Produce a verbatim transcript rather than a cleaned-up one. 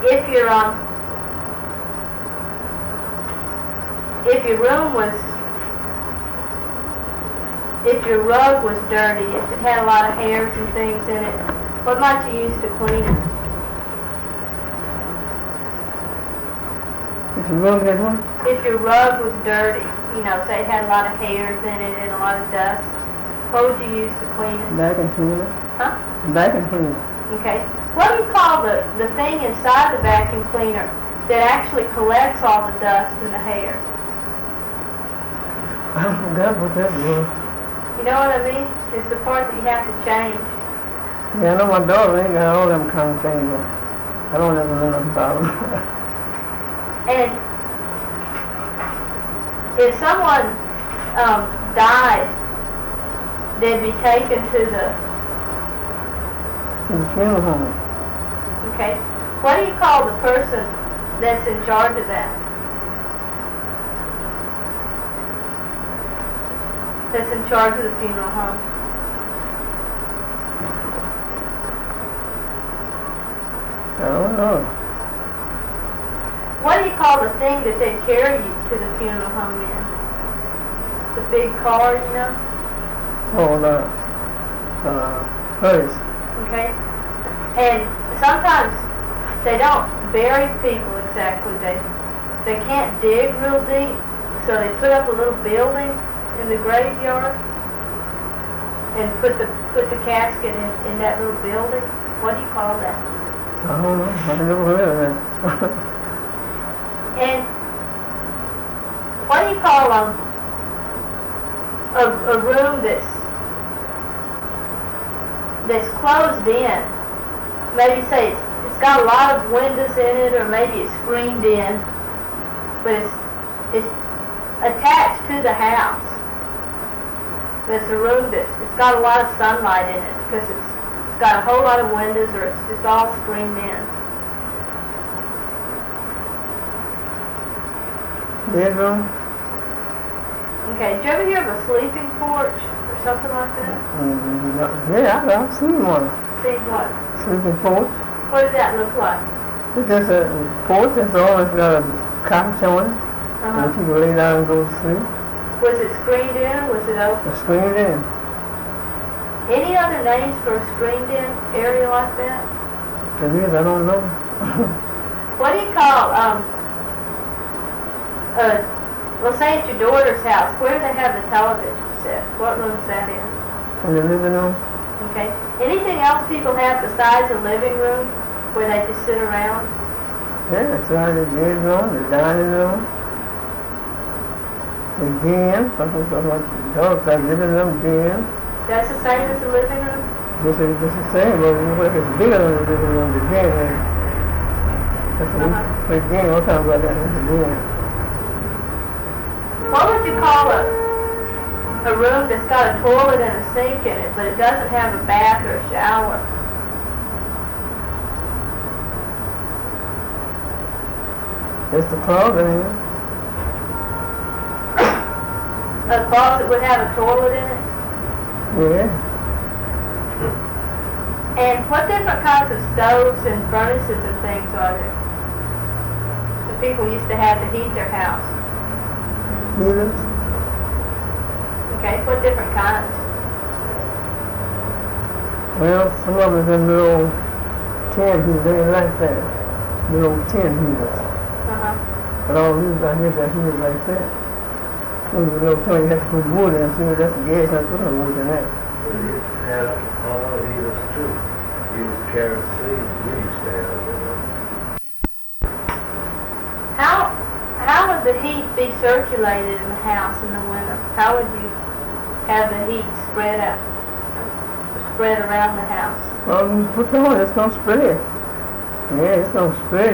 if your um, if your room was, if your rug was dirty, if it had a lot of hairs and things in it, what might you use to clean it? If your rug had what? If your rug was dirty, you know, say it had a lot of hairs in it and a lot of dust, what would you use to clean it? Vacuum cleaner. Huh? Vacuum cleaner. Okay. What do you call the, the thing inside the vacuum cleaner that actually collects all the dust and the hair? I forgot what that was. You know what I mean? It's the part that you have to change. Yeah, I know my daughter ain't got all them kind of things, but I don't ever know nothing about them. And if someone um, died, they'd be taken to the, To the funeral home. okay, what do you call the person that's in charge of that? That's in charge of the funeral home? I don't know. What do you call the thing that they carry you to the funeral home in? The big car, you know? Oh, the, uh, hearse. Okay? And sometimes they don't bury people exactly. They they can't dig real deep, so they put up a little building in the graveyard and put the put the casket in, in that little building. What do you call that? I don't know. I've never heard of that. And what do you call um, a, a room that's that's closed in? Maybe say it's, it's got a lot of windows in it, or maybe it's screened in, but it's it's attached to the house. There's a room that's it's got a lot of sunlight in it because it's it's got a whole lot of windows, or it's just all screened in. Bedroom? Okay, did you ever hear of a sleeping porch or something like that? Mm, no. Yeah, I- I've seen one. Seen what? Sleeping porch. What does that look like? It's just a porch that's always got a couch on it. Uh-huh. And people lay down and go to sleep. Was it screened in or was it open? It's screened in. Any other names for a screened in area like that? If it is, I don't know. What do you call, um, uh, well, say at your daughter's house, where do they have the television set? What room's that in? In the living room? Okay. Anything else people have besides a living room where they just sit around? Yeah, that's right. The bedroom, the dining room, the den. Some people like dogs like living room, den. That's the same as the living room? This is this is the same, but it's bigger than the living room. The den is. That's what Uh-huh. we, the den. We're talking about that. The den. What would you call a, a room that's got a toilet and a sink in it, but it doesn't have a bath or a shower? It's the closet in it. A closet would have a toilet in it? Yeah. And what different kinds of stoves and furnaces and things are there? The people used to have to heat their house. Heaters. Okay, what different kinds? Well, some of them are little tin heaters. They ain't like that. Little tin heaters. Uh-huh. But all these out here got heaters like that. And the little thing you have to put wood in, so that's the gas, I put no wood in that. We used to have all of these too. Used kerosene. We used to have them. How how would the heat be circulated in the house in the winter? How would you have the heat spread out, spread around the house? Well, you put it on, it's gonna spread. Yeah, it's gonna spread.